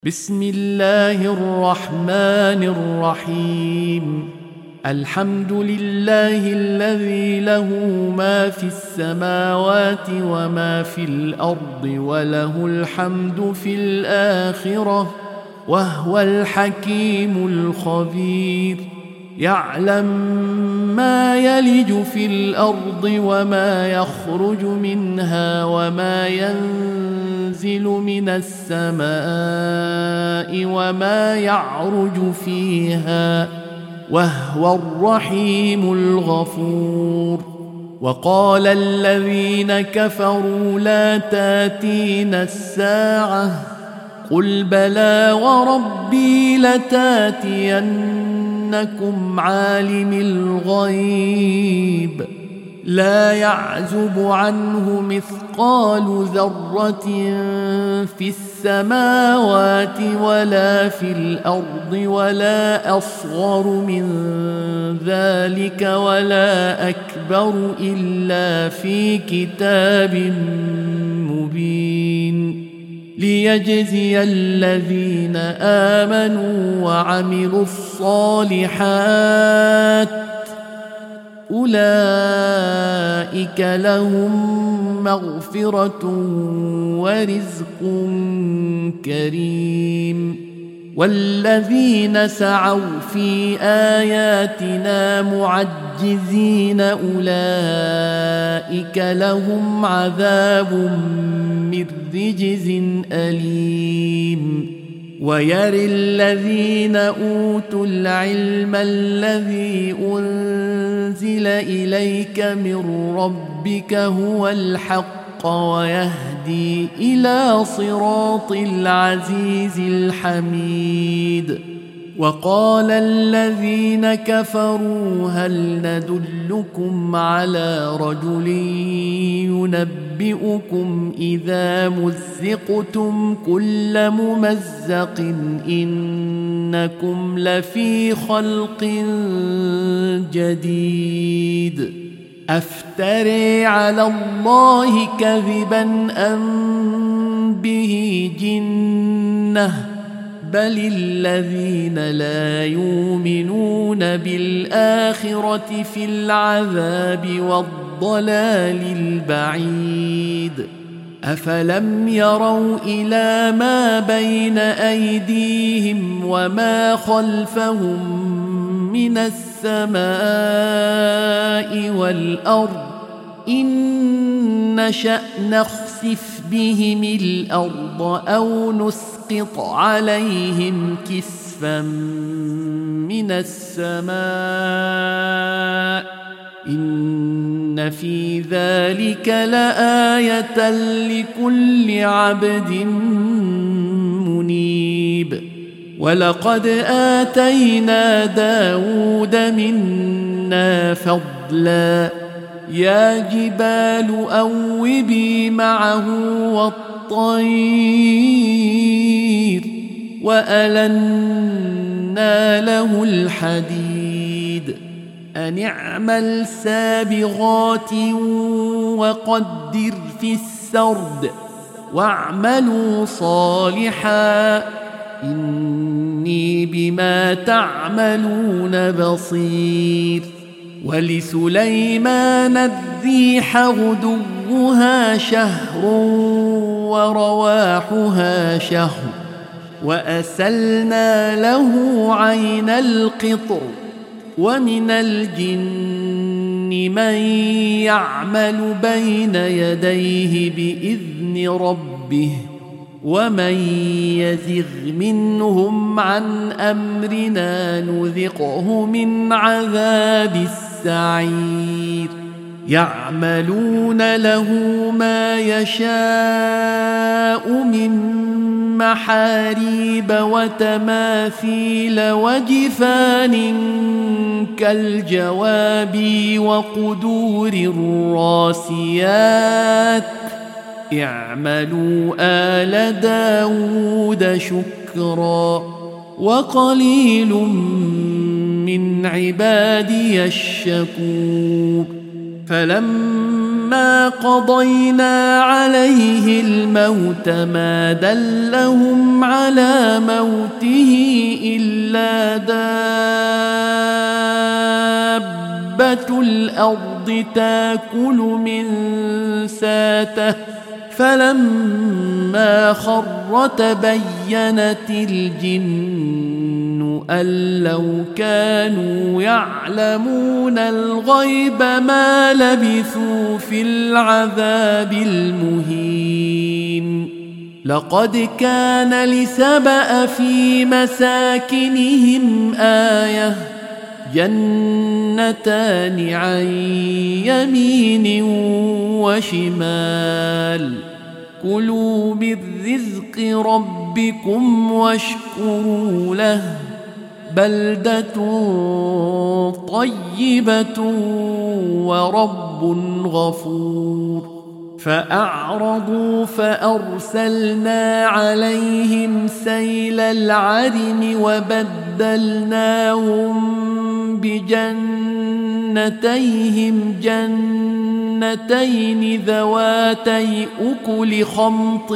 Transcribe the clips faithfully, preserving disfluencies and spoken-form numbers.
بسم الله الرحمن الرحيم. الحمد لله الذي له ما في السماوات وما في الأرض وله الحمد في الآخرة وهو الحكيم الخبير. يعلم ما يلج في الأرض وما يخرج منها وما ينزل من السماء وما يعرج فيها وهو الرحيم الغفور. وقال الذين كفروا لا تاتينا الساعة قل بلى وربي لتاتينكم عالم الغيب لا يعزب عنه مثقال ذرة في السماوات ولا في الأرض ولا أصغر من ذلك ولا أكبر إلا في كتاب مبين ليجزي الذين آمنوا وعملوا الصالحات أولئك لهم مغفرة ورزق كريم. والذين سعوا في آياتنا معجزين أولئك لهم عذاب من رجز أليم. ويرى الذين أوتوا العلم الذي أنزل إليك من ربك هو الحق ويهدي إلى صراط العزيز الحميد. وقال الذين كفروا هل ندلكم على رجل ينبئكم إذا مزقتم كل ممزق إنكم لفي خلق جديد أفتري على الله كذبا أم به جنة بل الذين لا يؤمنون بالآخرة في العذاب والضلال البعيد. أفلم يروا إلى ما بين أيديهم وما خلفهم من السماء والأرض إن نشأ نخسف بهم الأرض أو نسقط عليهم كسفا من السماء إن في ذلك لآية لكل عبد منيب. ولقد آتينا داود منا فضلا يا جبال أوبي معه والطير وألنا له الحديد أن اعمل سابغات وقدر في السرد واعملوا صالحا إني بما تعملون بصير. ولسليمان الريح غدوها شهر ورواحها شهر وأسلنا له عين القطر ومن الجن من يعمل بين يديه بإذن ربه ومن يزغ منهم عن أمرنا نذقه من عذاب السعير. يعملون له ما يشاء من محاريب وتماثيل وجفان كالجواب وقدور الراسيات اعملوا آل داود شكرا وقليل من عبادي الشكور. فلما فلما قضينا عليه الموت ما دلهم على موته إلا دابة الأرض تاكل من ساته فلما خر تبينت الجن أن لو كانوا يعلمون الغيب ما لبثوا في العذاب المهين لقد كان لسبأ في مساكنهم آية جنتان عن يمين وشمال كلوا من رزق ربكم واشكروا له بلدة طيبة ورب غفور فأعرضوا فأرسلنا عليهم سيل العرم وبدلناهم بجنتيهم جنتين ذواتي أكل خمط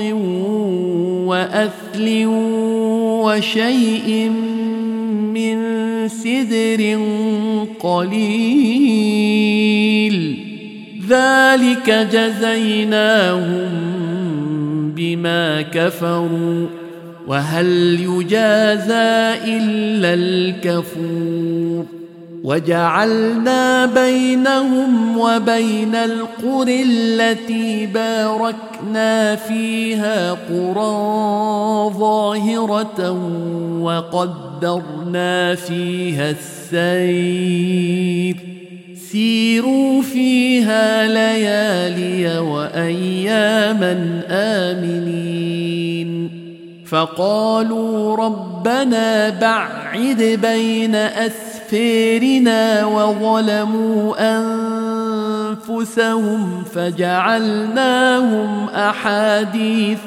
وأثل وشيء من سدر قليل ذلك جزيناهم بما كفروا وهل يجازى إلا الكفور وجعلنا بينهم وبين القرى التي باركنا فيها قرى ظاهرة وقدرنا فيها السير سيروا فيها ليالي وأياما آمنين فقالوا ربنا بعد بين أسفارنا وظلموا أنفسهم فجعلناهم أحاديث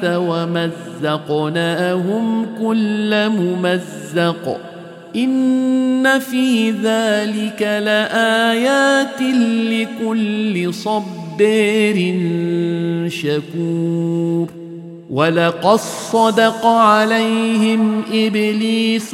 ومزقناهم كل ممزق إن في ذلك لآيات لكل صبار شكور ولقد صدق عليهم إبليس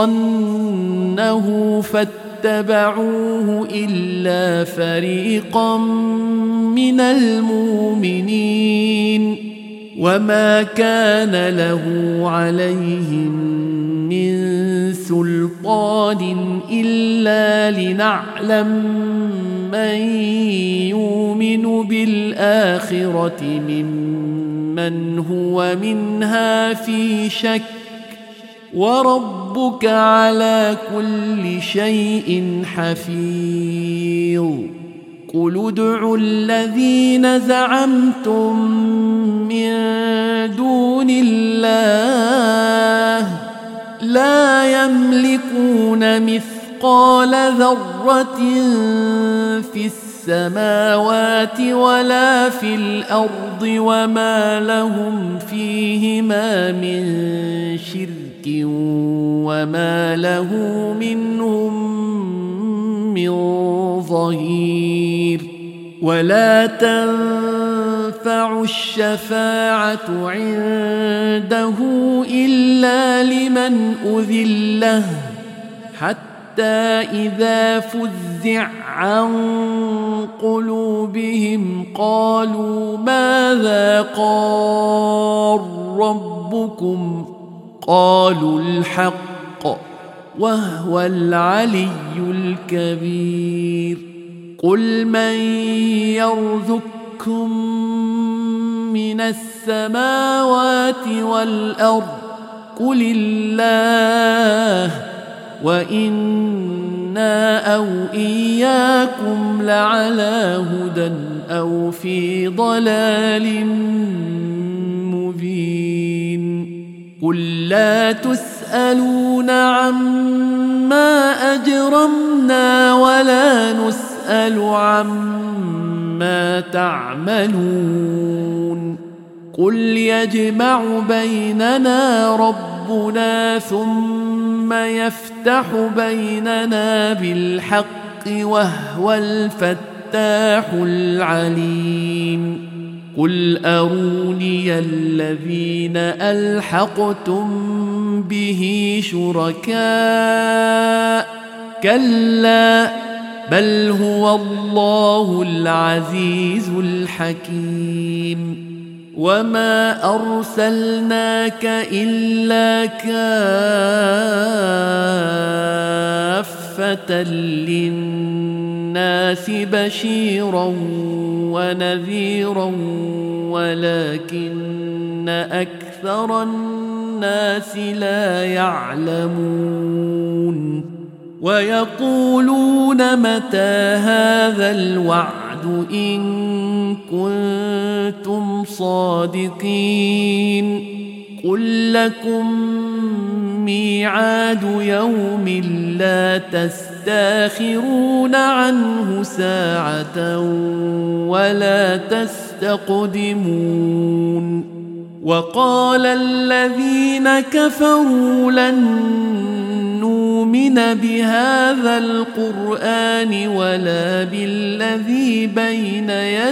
ظنه فاتبعوه إلا فريقا من المؤمنين وما كان له عليهم من سلطان إلا لنعلم من يؤمن بالآخرة ممن هو منها في شك وربك على كل شيء حفيظ قل ادعوا الذين زعمتم من دون الله لا يملكون مثقال ذرة في السماوات ولا في الأرض وما لهم فيهما من شرك وما له منهم من ظهير ولا تنفع الشفاعة عنده إلا لمن أذن له حتى إذا فزع عن قلوبهم قالوا ماذا قال ربكم قالوا الحق وهو العلي الكبير قل من يرزقكم من السماوات والأرض قل الله وإنا أو إياكم لعلى هدى أو في ضلال مبين قل لا تسألون عما أجرمنا ولا نسأل عما تعملون قل يجمع بيننا ربنا ثم يفتح بيننا بالحق وهو الفتاح الفتاح العليم قل أروني الذين ألحقتم به شركاء كلا بل هو الله العزيز الحكيم وما أرسلناك إلا كافة للناس بشيرا ونذيرا ولكن أكثر الناس لا يعلمون ويقولون متى هذا الوعد إن كنتم صادقين قل لكم ميعاد يوم لا تستاخرون عنه ساعة ولا تستقدمون وقال الذين كفروا لن نؤمن بهذا القرآن ولا بالذي بين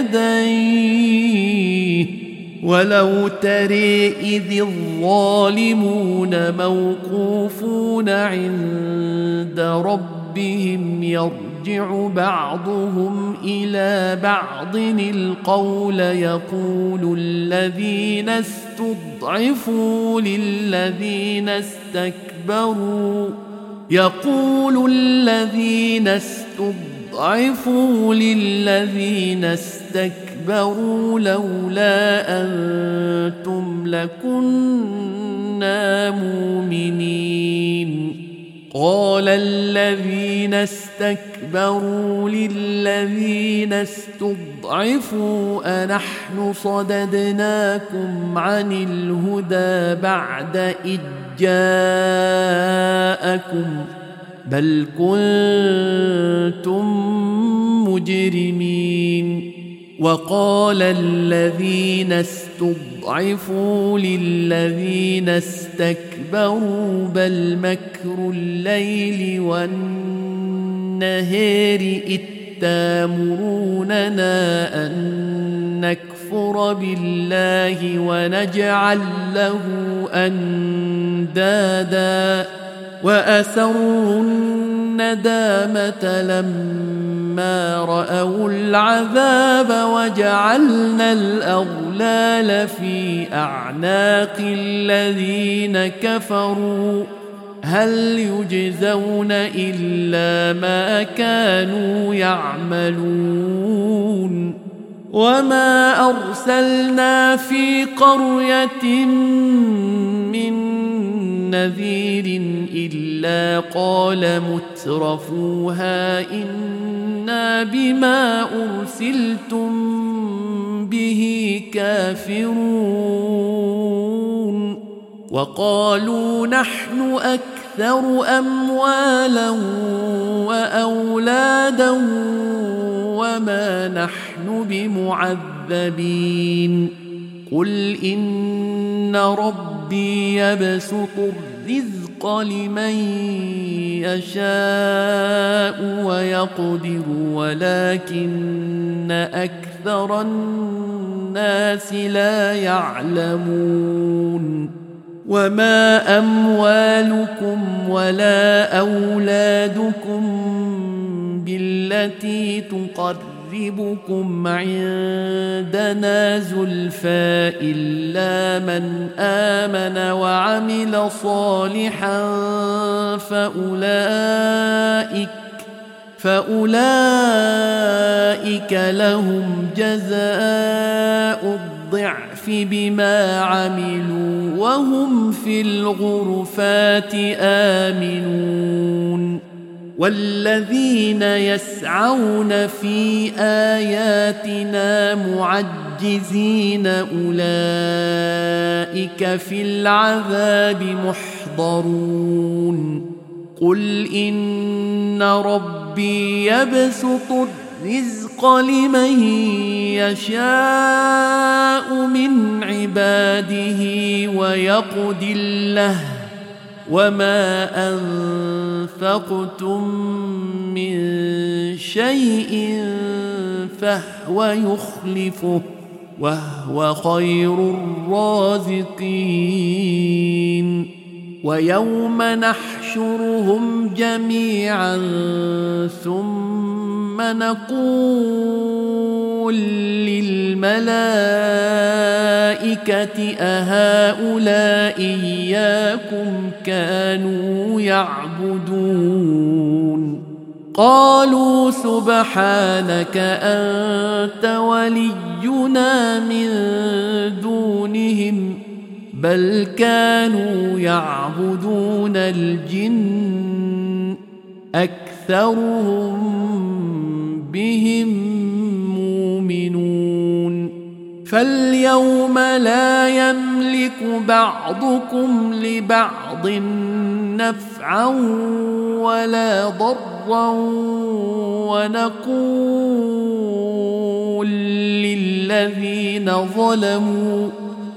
يديه ولو ترى إذ الظالمون موقوفون عند ربهم يرجع بعضهم إلى بعض القول يقول الذين استضعفوا للذين استكبروا يقول الذين استضعفوا للذين استكبروا لولا أنتم لكنا مؤمنين قال الذين استكبروا للذين استضعفوا أنحن صددناكم عن الهدى بعد إذ جاءكم بل كنتم مجرمين وقال الذين استضعفوا للذين استكبروا بل مكر الليل والنهار إذ تأمروننا أن نكفر بالله ونجعل له أندادا وأسروا الندامة لما رأوا العذاب وجعلنا الأغلال في أعناق الذين كفروا هل يجزون إلا ما كانوا يعملون وما أرسلنا في قرية من نذير إلا قال مترفوها إنا بما أرسلتم به كافرون وقالوا نحن أكثر أموالا وأولادا وما نحن بمعذبين قل إن ربي يبسط الرزق لمن يشاء ويقدر ولكن أكثر الناس لا يعلمون وما أموالكم ولا أولادكم بالتي تقربكم عندنا زلفى إلا من آمن وعمل صالحا فأولئك فأولئك لهم جزاء الضعف بما عملوا وهم في الغرفات آمنون والذين يسعون في آياتنا معجزين أولئك في العذاب محضرون قل إن ربي يبسط الرزق لمن يشاء من عباده ويقدر له وما أنفقتم من شيء فهو يخلفه وهو خير الرازقين. ويوم نحشرهم جميعا ثم نقول للملائكة أهؤلاء إياكم كانوا يعبدون؟ قالوا سبحانك أنت ولينا من دونهم بل كانوا يعبدون الجن أكثرهم بهم مؤمنون. فاليوم لا يملك بعضكم لبعض نفعا ولا ضرا ونقول للذين ظلموا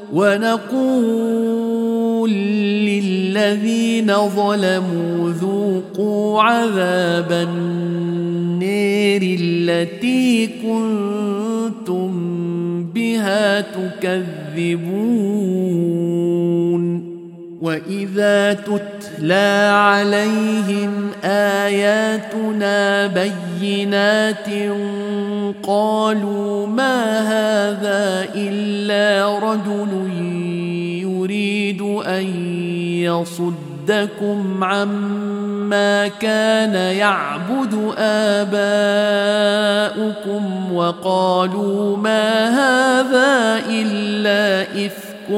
ونقول للذين ظلموا ذوقوا عذاب النار التي كنتم بها تكذبون. وإذا تتلى عليهم آياتنا بينات قالوا ما هذا إلا رجل يريد أن يصدكم عما كان يعبد آباؤكم وقالوا ما هذا إلا إفك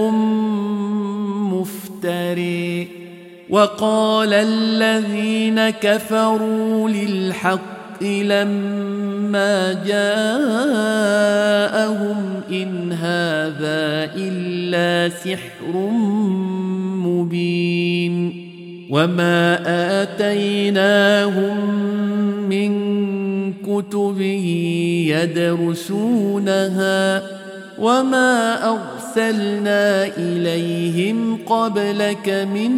مفتري. وقال الذين كفروا للحق لما جاءهم إن هذا إلا سحر مبين. وما آتيناهم من كتب يدرسونها وما أرسلنا إليهم قبلك من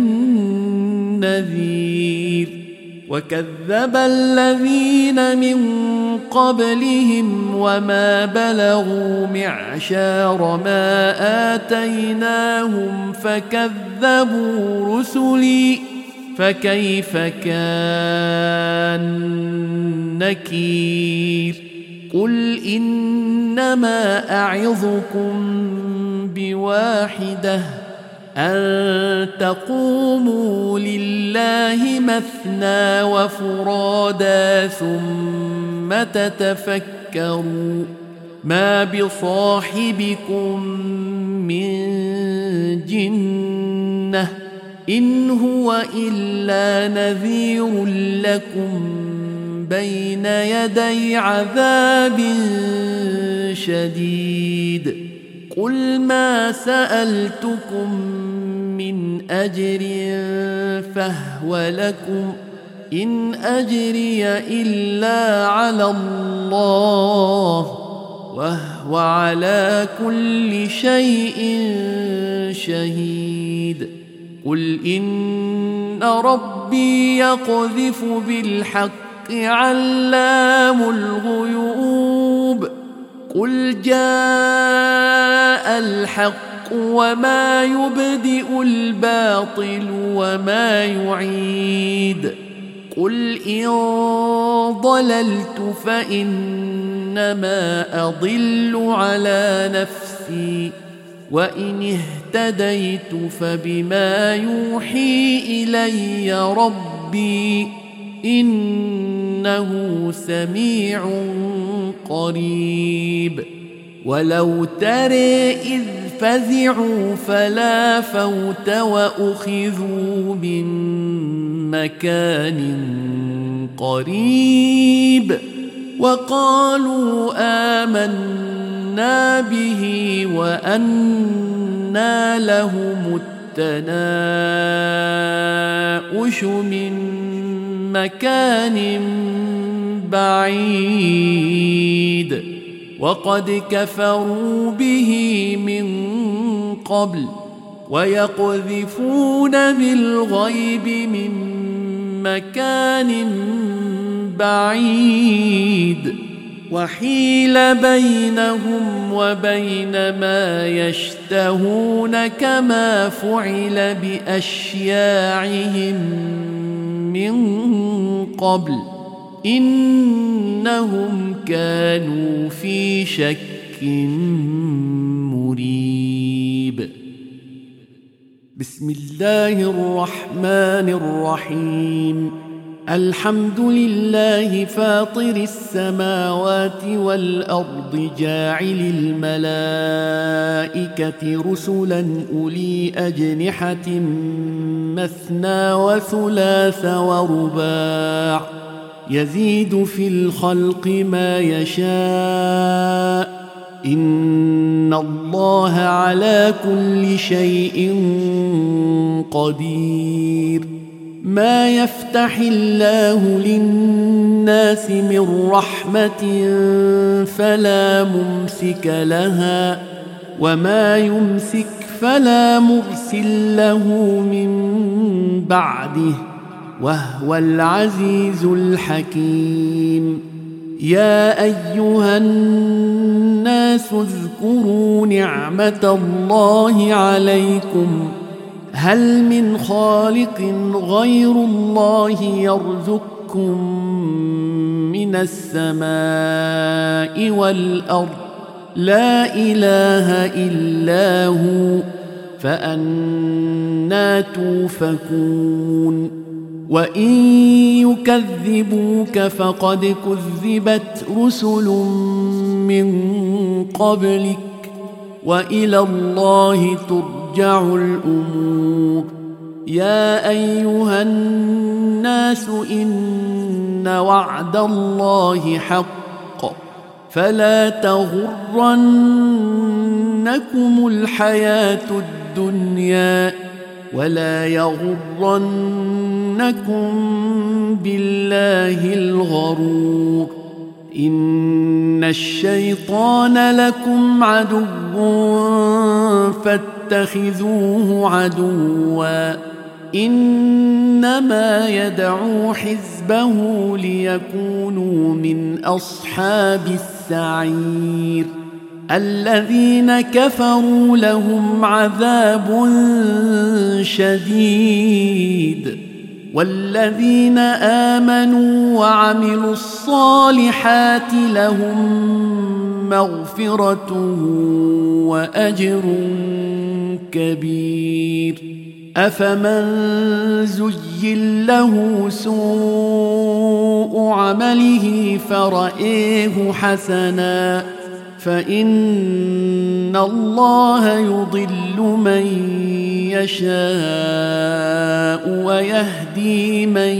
نذير. وكذب الذين من قبلهم وما بلغوا معشار ما آتيناهم فكذبوا رسلي فكيف كان نكير. قل إنما أعظكم بواحدة أن تقوموا لله مثنى وفرادا ثم تتفكروا ما بصاحبكم من جنة إن هو إلا نذير لكم بين يدي عذاب شديد. قل ما سألتكم من أجر فهو لكم إن أجري إلا على الله وهو على كل شيء شهيد. قل إن ربي يقذف بالحق علام الغيوب. قل جاء الحق وما يبدئ الباطل وما يعيد. قل إن ضللت فإنما أضل على نفسي وإن اهتديت فبما يوحي إلي ربي إنه سميع قريب. ولو ترى إذ فزعوا فلا فوت وأخذوا من مكان قريب وقالوا آمنا به وأنى لهم التناؤش من مكان بعيد وقد كفروا به من قبل ويقذفون بالغيب من مكان بعيد وحيل بينهم وبين ما يشتهون كما فعل بأشياعهم من قبل إنهم كانوا في شك مريب. بسم الله الرحمن الرحيم. الحمد لله فاطر السماوات والأرض جاعل الملائكة رسلا أولي أجنحة مثنى وثلاث ورباع يزيد في الخلق ما يشاء إن الله على كل شيء قدير. ما يفتح الله للناس من رحمة فلا ممسك لها وما يمسك فلا مرسل له من بعده وهو العزيز الحكيم. يا أيها الناس اذكروا نعمة الله عليكم هل من خالق غير الله يرزقكم من السماء والأرض لا إله إلا هو فأنى توفكون. وإن يكذبوك فقد كذبت رسل من قبلك وإلى الله ترجع الأمور. يا أيها الناس إن وعد الله حق فلا تغرنكم الحياة الدنيا ولا يغرنكم بالله الغرور. إن الشيطان لكم عدو فاتخذوه عدوا إنما يدعو حزبه ليكونوا من أصحاب السعير. الذين كفروا لهم عذاب شديد والذين آمنوا وعملوا الصالحات لهم مغفرة وأجر كبير. أفمن زين له سوء عمله فرأيه حسنا فإن الله يضل من يشاء ويهدي من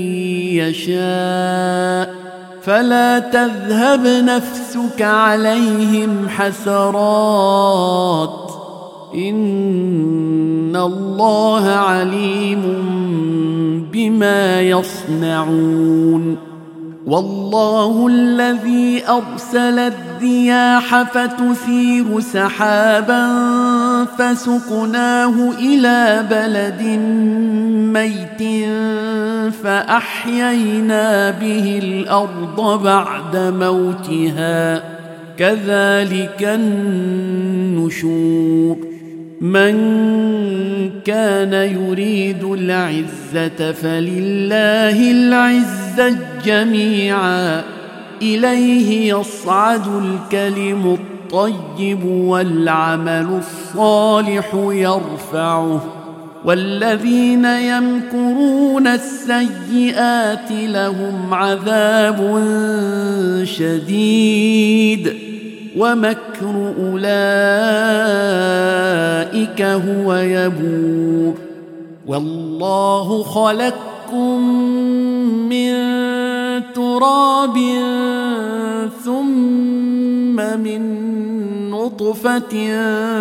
يشاء فلا تذهب نفسك عليهم حسرات إن الله عليم بما يصنعون. والله الذي أرسل الرياح فتثير سحابا فسقناه إلى بلد ميت فأحيينا به الأرض بعد موتها كذلك النشور. من كان يريد العزة فلله العزة جميعا إليه يصعد الكلم الطيب والعمل الصالح يرفعه والذين يمكرون السيئات لهم عذاب شديد ومكر أولئك هو يبور. والله خلقكم من تراب ثم من نطفة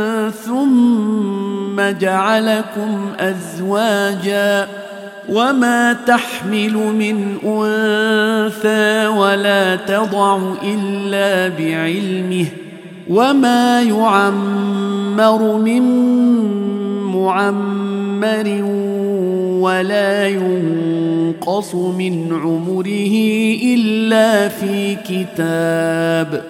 ثم جعلكم أزواجا وما تحمل من أنثى ولا تضع إلا بعلمه وما يعمر من معمر ولا ينقص من عمره إلا في كتاب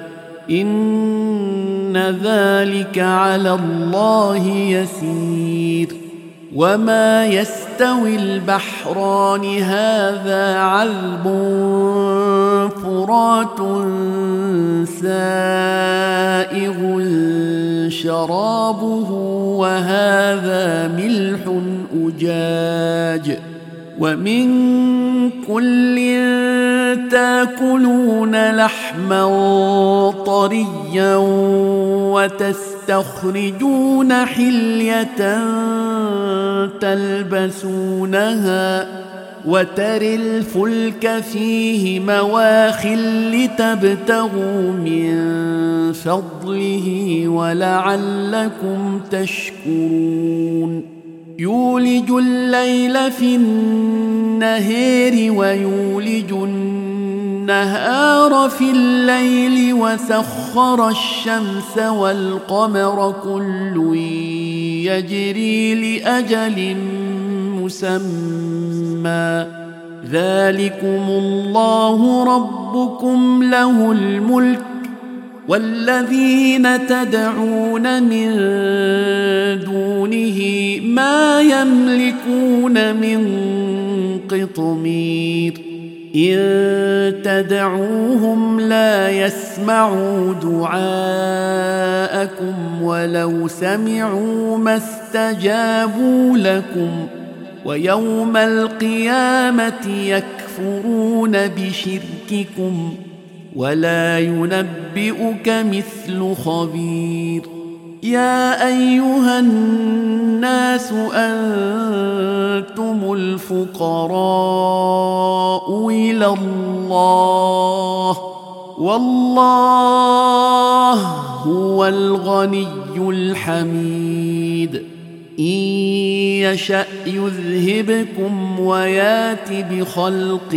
إن ذلك على الله يسير وما يستوي البحران هذا عذب فرات سائغ شرابه وهذا ملح أجاج ومن كل تاكلون لحما طريا وتستخرجون حلية تلبسونها وترى الفلك فيه مواخر لتبتغوا من فضله ولعلكم تشكرون يولج الليل في النهار ويولج النهار في الليل وسخر الشمس والقمر كل يجري لأجل مسمى ذلكم الله ربكم له الملك والذين تدعون من دونه ما يملكون من قطمير إن تدعوهم لا يسمعوا دعاءكم ولو سمعوا ما استجابوا لكم ويوم القيامة يكفرون بشرككم ولا ينبئك مثل خبير يا أيها الناس أنتم الفقراء إلى الله والله هو الغني الحميد إن يشأ يذهبكم ويات بخلق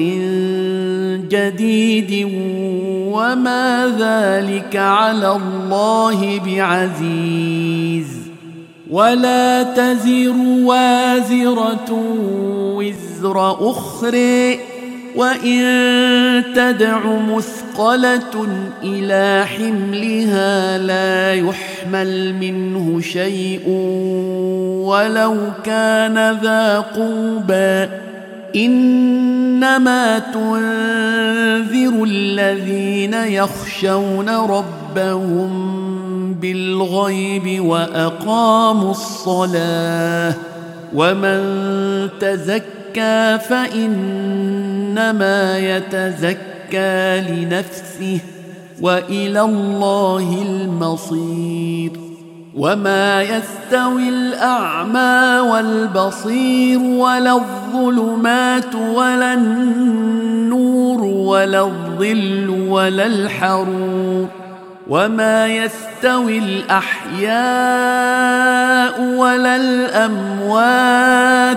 جديد وما ذلك على الله بعزيز ولا تزر وازرة وزر أخرى وإن تدع مثقلة إلى حملها لا يحمل منه شيء ولو كان ذا قربى إنما تنذر الذين يخشون ربهم بالغيب وأقاموا الصلاة ومن تزكى فإنما يتزكى لنفسه وإلى الله المصير وما يستوي الأعمى والبصير ولا الظلمات ولا النور ولا الظل ولا الحرور وما يستوي الأحياء ولا الأموات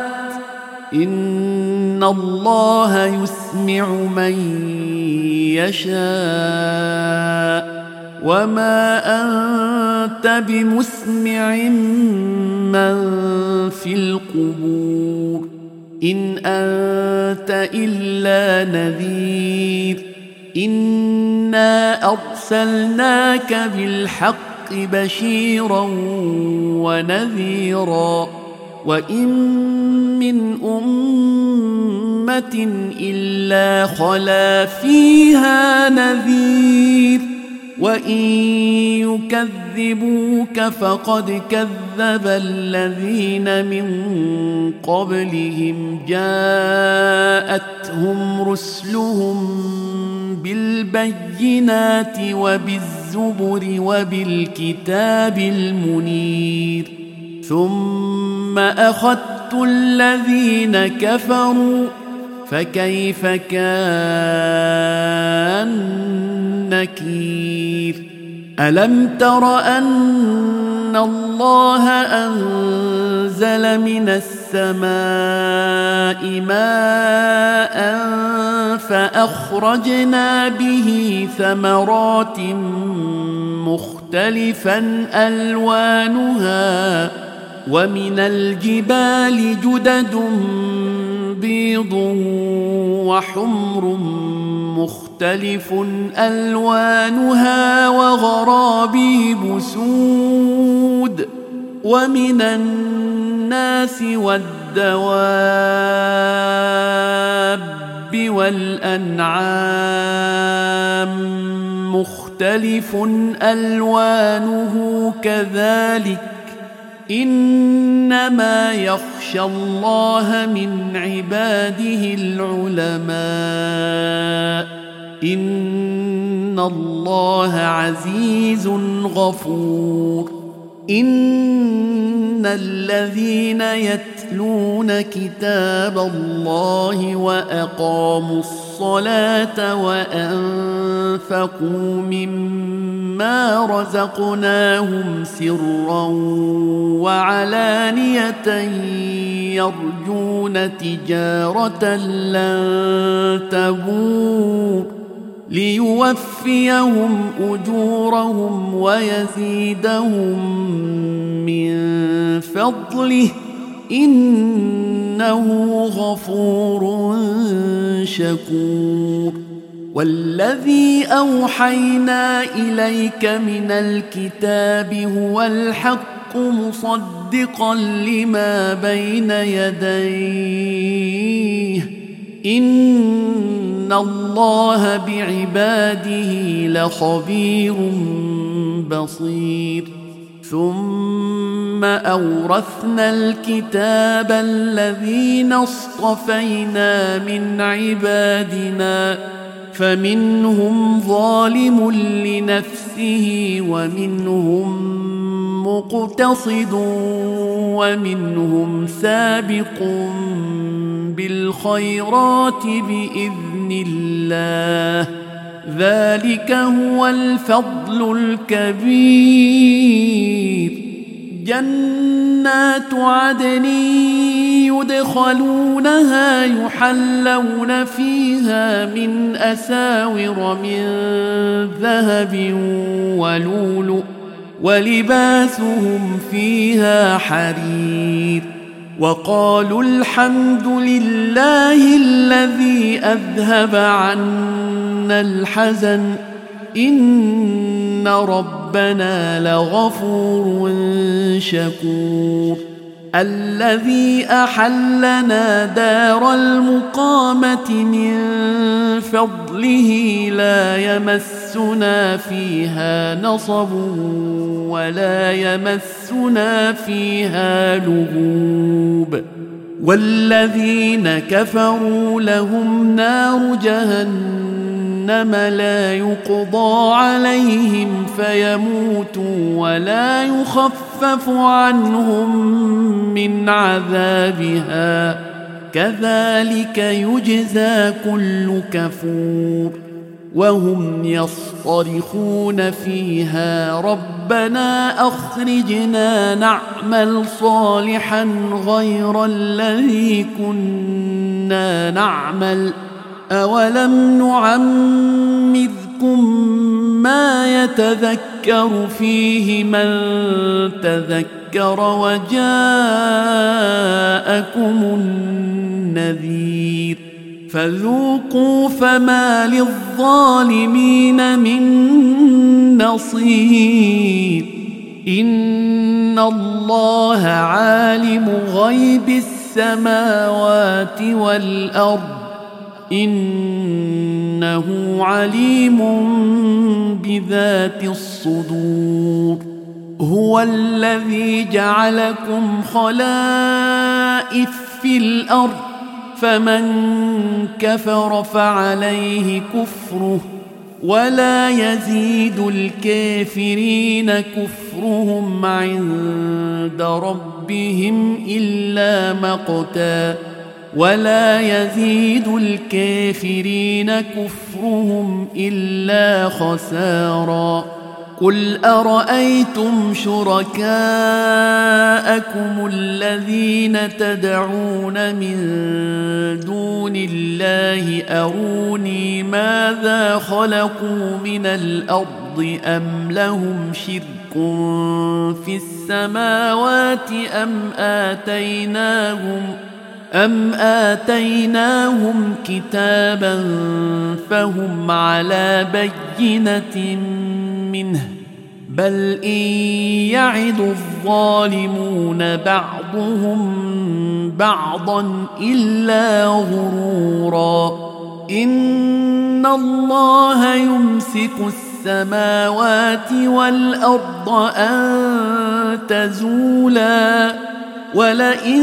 إن الله يسمع من يشاء وما أنت بمسمع من في القبور إن أنت إلا نذير إنا أرسلناك بالحق بشيرا ونذيرا وإن من أمة إلا خلا فيها نذير وإن يكذبوك فقد كذب الذين من قبلهم جاءتهم رسلهم بالبينات وبالزبر وبالكتاب المنير ثم أخذت الذين كفروا فكيف كان نكير ألم تر أن الله أنزل من السماء ماء فأخرجنا به ثمرات مختلفا ألوانها ومن الجبال جدد بيض وحمر مختلف ألوانها وغرابيب سود ومن الناس والدواب والأنعام مختلف ألوانه كذلك إنما يخشى الله من عباده العلماء إن الله عزيز غفور إن الذين يتلون كتاب الله وأقاموا الصلاة وأنفقوا مما رزقناهم سرا وعلانية يرجون تجارة لن تبور ليوفيهم أجورهم ويزيدهم من فضله إنه غفور شكور والذي أوحينا إليك من الكتاب هو الحق مصدقا لما بين يديه إن الله بعباده لخبير بصير ثم أورثنا الكتاب الذين اصطفينا من عبادنا فمنهم ظالم لنفسه ومنهم مقتصد ومنهم سابق بالخيرات بإذن الله ذلك هو الفضل الكبير جنات عدن يدخلونها يحلون فيها من أساور من ذهب ولؤلؤ ولباسهم فيها حرير وقالوا الحمد لله الذي أذهب عنا الحزن إن ربنا لغفور شكور الذي أحلنا دار المقامة من فضله لا يمسنا فيها نصب ولا يمسنا فيها لغوب والذين كفروا لهم نار جهنم لا يقضى عليهم فيموتوا ولا يخفف عنهم من عذابها كذلك يجزى كل كفور وهم يصطرخون فيها ربنا أخرجنا نعمل صالحا غير الذي كنا نعمل أولم نعمركم ما يتذكر فيه من تذكر وجاءكم النذير فذوقوا فما للظالمين من نصير إن الله عالم غيب السماوات والأرض إنه عليم بذات الصدور هو الذي جعلكم خلائف في الأرض فمن كفر فعليه كفره ولا يزيد الكافرين كفرهم عند ربهم إلا مقتا ولا يزيد الكافرين كفرهم إلا خسارا قل أرأيتم شركاءكم الذين تدعون من دون الله أروني ماذا خلقوا من الأرض أم لهم شرك في السماوات أم آتيناهم أم آتيناهم كتابا فهم على بينة منه بل إن يعد الظالمون بعضهم بعضا إلا غرورا إن الله يمسك السماوات والأرض أن تزولا ولئن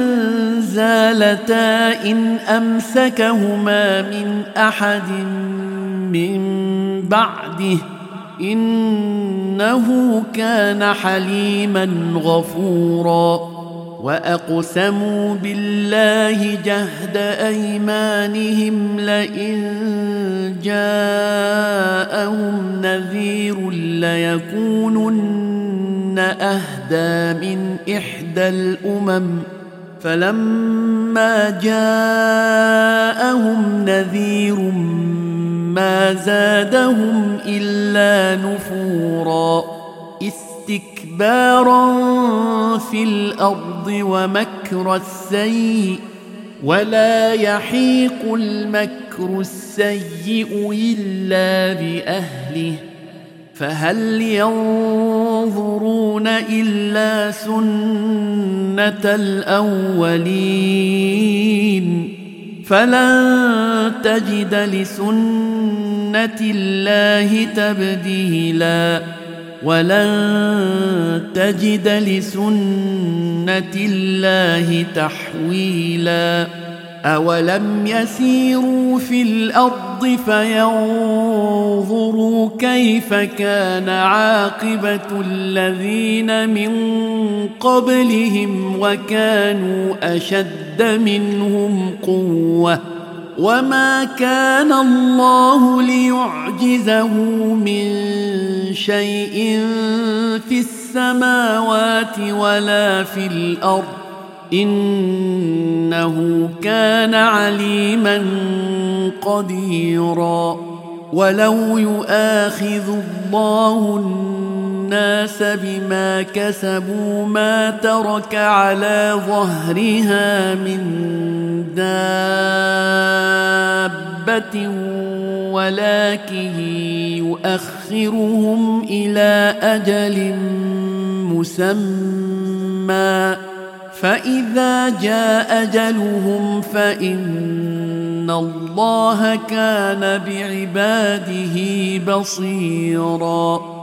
زالتا إن أمسكهما من أحد من بعده إنه كان حليما غفورا وأقسموا بالله جهد أيمانهم لئن جاءهم نذير ليكونن أهدى من إحدى الأمم فلما جاءهم نذير ما زادهم إلا نفورا استكبارا في الأرض ومكر السيء ولا يحيق المكر السيء إلا بأهله فهل ينظرون إلا سنة الأولين فلن تجد لسنة الله تبديلا ولن تجد لسنة الله تحويلا أولم يسيروا في الأرض فينظروا كيف كان عاقبة الذين من قبلهم وكانوا أشد منهم قوة وما كان الله ليعجزه من شيء في السماوات ولا في الأرض إنه كان عليما قديرا ولو يؤاخذ الله الناس بما كسبوا ما ترك على ظهرها من دابة ولكن يؤخرهم إلى أجل مسمى فإذا جاء أجلهم فإن الله كان بعباده بصيراً